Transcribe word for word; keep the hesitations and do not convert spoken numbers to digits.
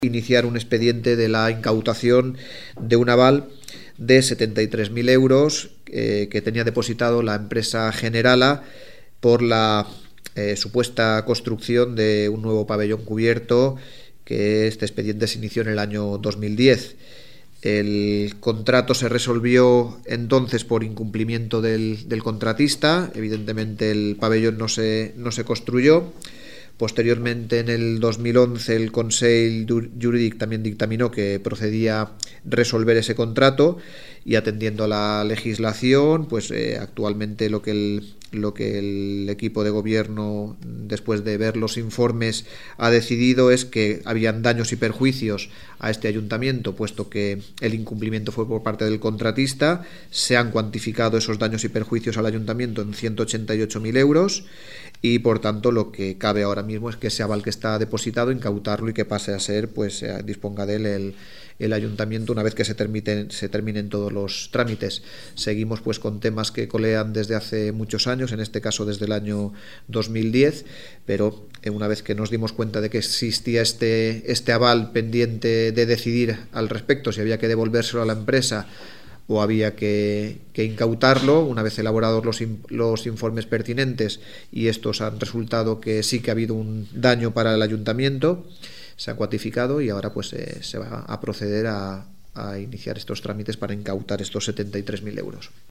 iniciar un expediente de la incautación de un aval de setenta y tres mil euros eh, que tenía depositado la empresa Generala por la eh, supuesta construcción de un nuevo pabellón cubierto, que este expediente se inició en el año dos mil diez. El contrato se resolvió entonces por incumplimiento del, del contratista. Evidentemente el pabellón no se, no se construyó. Posteriormente, en el dos mil once, el Consell Jurídic también dictaminó que procedía resolver ese contrato, y atendiendo a la legislación, pues eh, actualmente lo que el lo que el equipo de gobierno, después de ver los informes, ha decidido es que habían daños y perjuicios a este ayuntamiento, puesto que el incumplimiento fue por parte del contratista. Se han cuantificado esos daños y perjuicios al ayuntamiento en ciento ochenta y ocho mil euros, y por tanto lo que cabe ahora mismo es que ese aval que está depositado, incautarlo y que pase a ser, pues eh, disponga de él el, el ayuntamiento una vez que se terminen, se terminen todos los trámites. Seguimos pues con temas que colean desde hace muchos años, en este caso desde el año dos mil diez, pero eh, una vez que nos dimos cuenta de que existía este, este aval pendiente de decidir al respecto, si había que devolvérselo a la empresa o había que, que incautarlo, una vez elaborados los, los informes pertinentes, y estos han resultado que sí que ha habido un daño para el ayuntamiento, se han cuantificado, y ahora pues eh, se va a proceder a, a iniciar estos trámites para incautar estos setenta y tres mil euros.